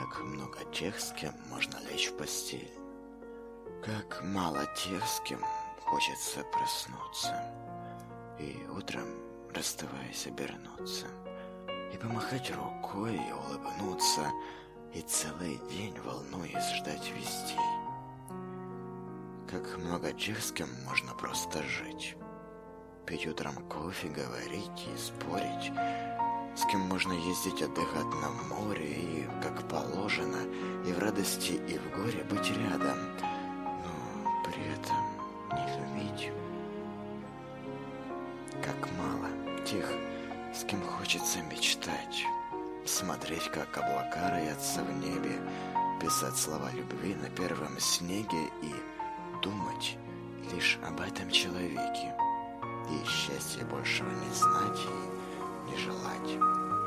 Как много тех, с кем можно лечь в постель. Как мало тех, с кем хочется проснуться и утром, расставаясь, обернуться и помахать рукой, и улыбнуться, и целый день, волнуясь, ждать вестей. Как много тех, с кем можно просто жить, пить утром кофе, говорить и спорить, с кем можно ездить отдыхать на море и, как положено, и в радости, и в горе быть рядом, но при этом не любить. Как мало тех, с кем хочется мечтать, смотреть, как облака роятся в небе, писать слова любви на первом снеге и думать лишь об этом человеке, и счастья большего не знать и не желать.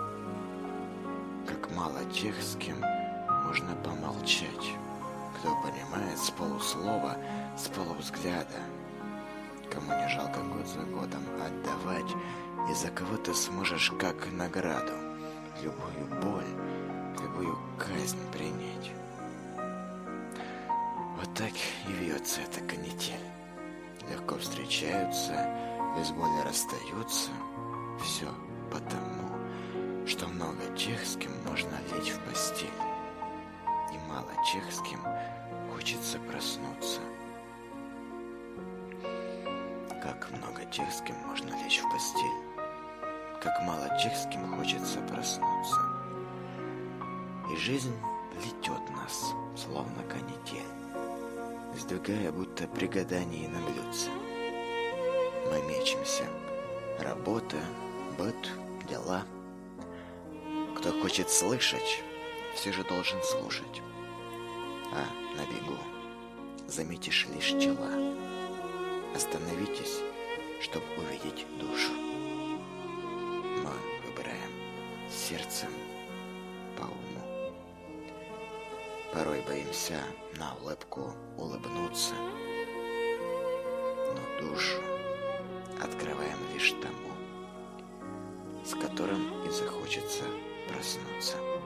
Как мало тех, с кем можно помолчать, кто понимает с полуслова, с полувзгляда, кому не жалко год за годом отдавать, и за кого ты сможешь как награду любую боль, любую казнь принять. Вот так и вьется эта канитель. Легко встречаются, без боли расстаются. Все потому, что много тех, с кем можно лечь в постель, и мало тех, с кем хочется проснуться. Как много тех, с кем можно лечь в постель, как мало тех, с кем хочется проснуться. И жизнь летет нас, словно канитель, сдвигая, будто при гадании на блюдце. Мы мечемся. Работа, быт, дела. Кто хочет слышать, все же должен слушать. А на бегу заметишь лишь тела. Остановитесь, чтобы увидеть душу. Мы выбираем сердцем по уму. Порой боимся на улыбку улыбнуться, но душу открываем лишь тому, с которым и захочется проснуться.